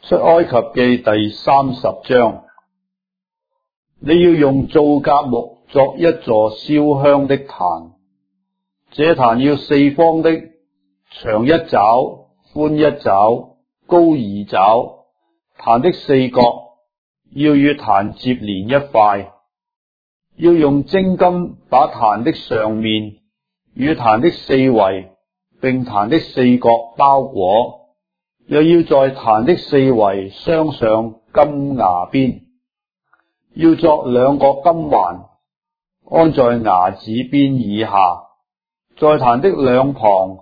出埃及記第30章，你要用皂莢木作一座燒香的壇，這壇要四方的，長1肘，寬1肘，高2肘。壇的四角要與壇接連一塊，要用精金把壇的上面與壇的四圍並壇的四角包裹。又要在壇的四圍鑲上金牙邊，要作2個金環，安在牙子邊以下，在壇的兩旁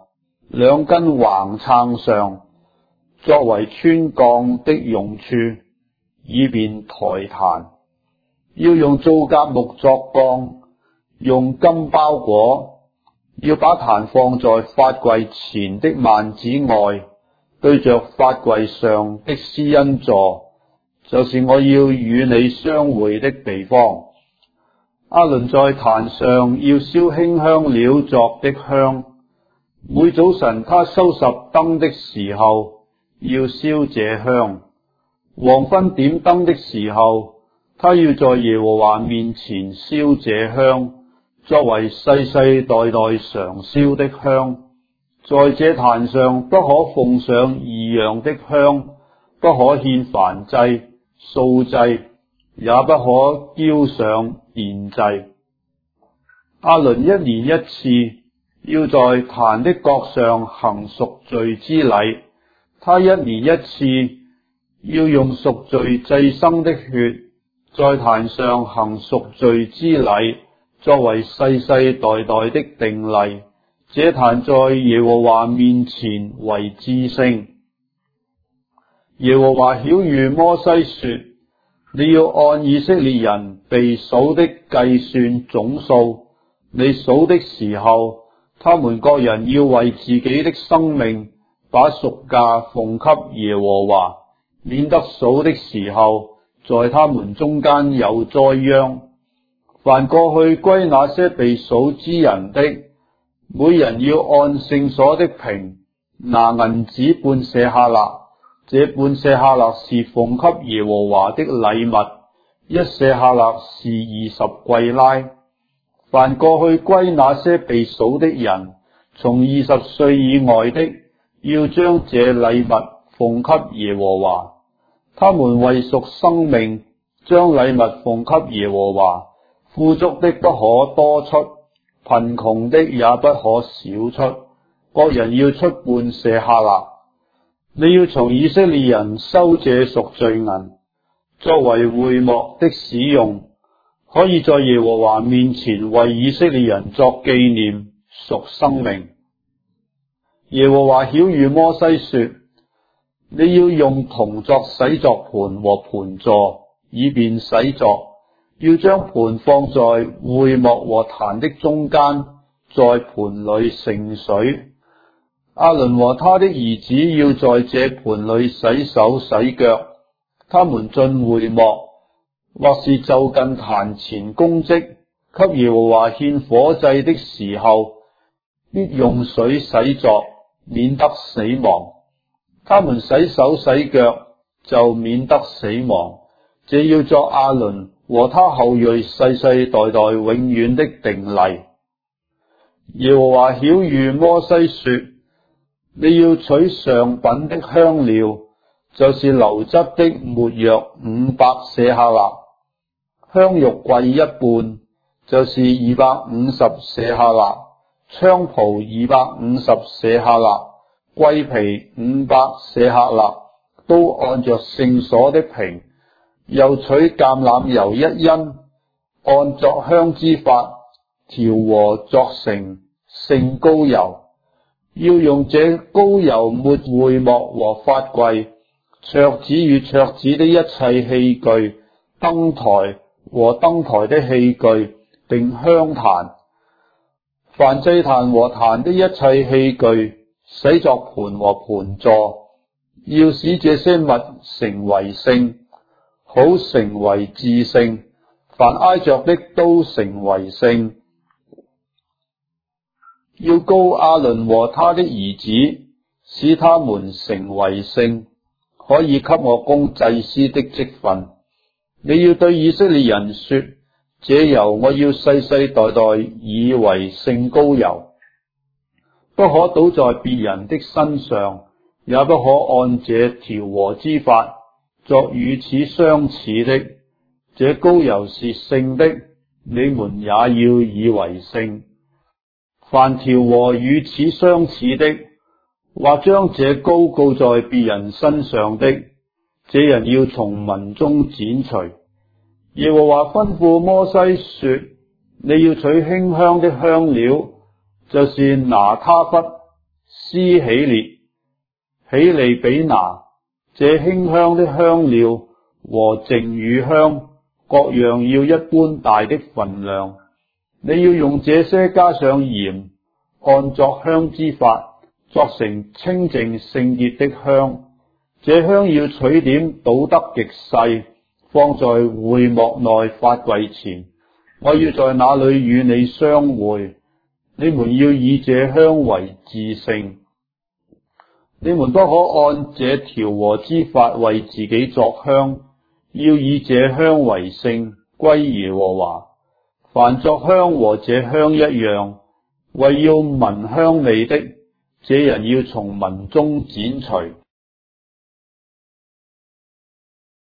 2根橫撐上，作為穿槓的用處，以便抬壇。要用皂莢木作槓，用金包裹。要把壇放在法櫃前的幔子外，對着法櫃上的施恩座，就是我要與你相會的地方。亞倫在壇上要燒馨香料作的香，每早晨他收拾燈的時候要燒這香，黃昏點燈的時候，他要在耶和華面前燒這香，作為世世代代常燒的香。在這壇上不可奉上異樣的香，不可獻燔祭、素祭，也不可澆上奠祭。亞倫1年1次要在壇的角上行贖罪之禮，他1年1次要用贖罪祭牲的血在壇上行贖罪之禮，作為世世代代的定例。這壇在耶和華面前為至聖。耶和華曉諭摩西說：你要按以色列人被數的計算總數，你數的時候，他們各人要為自己的生命把贖價奉給耶和華，免得數的時候在他們中間有災殃。凡過去歸那些被數之人的，每人要按聖所的坪拿銀子半舍客勒，這半舍客勒是奉給耶和華的禮物，1舍客勒是20貴拉。凡過去歸那些被數的人，從20歲以外的，要將這禮物奉給耶和華。他們為贖生命，將禮物奉給耶和華。富足的不可多出，貧窮的也不可少出，各人要出半舍客勒。你要從以色列人收這贖罪銀，作為會幕的使用，可以在耶和華面前為以色列人作紀念，贖生命。耶和華曉諭摩西說：你要用銅作洗作盤和盤座，以便洗作。要將盤放在會幕和壇的中間，在盤裏盛水。亞倫和他的兒子要在這盤裏洗手洗腳。他們進會幕，或是就近壇前供職，給耶和華獻火祭的時候，必用水洗作，免得死亡。他們洗手洗腳，就免得死亡。這要作亞倫和他後裔世世代代永遠的定例。耶和華曉諭摩西說：你要取上品的香料，就是流汁的沒藥500舍客勒，香肉桂1半，就是250舍客勒，菖蒲250舍客勒，桂皮500舍客勒，都按着聖所的坪。又取橄欖油1斤，按作香之法調和作成聖膏油。要用這膏油抹會幕和法櫃、桌子與桌子的一切器具、燈台和燈台的器具，並香壇。凡祭壇和壇的一切器具，洗作盤和盤座，要使這些物成為聖，好成為至聖。凡挨着的都成為聖。要膏亞倫和他的兒子，使他們成為聖。 可以給我供祭司的職分。你要對以色列人說，這油我要世世代代以為聖膏油，不可倒在別人的身上，也不可按這調和之法作與此相似的。這膏油是聖的，你們也要以為聖。凡調和與此相似的，或將這膏告在別人身上的，這人要從民中剪除。耶和華吩咐摩西說，你要取馨香的香料，就是拿他弗、施喜列、喜利比拿，這馨香的香料和淨乳香，各樣要一般大的分量。你要用這些加上鹽，按作香之法，作成清淨聖潔的香。這香要取點搗得極細，放在會幕內法櫃前。我要在那裏與你相會。你們要以這香為至聖。你們不可按這調和之法為自己作香，要以這香為聖，歸耶和華。凡作香和這香一樣，為要聞香味的，這人要從民中剪除。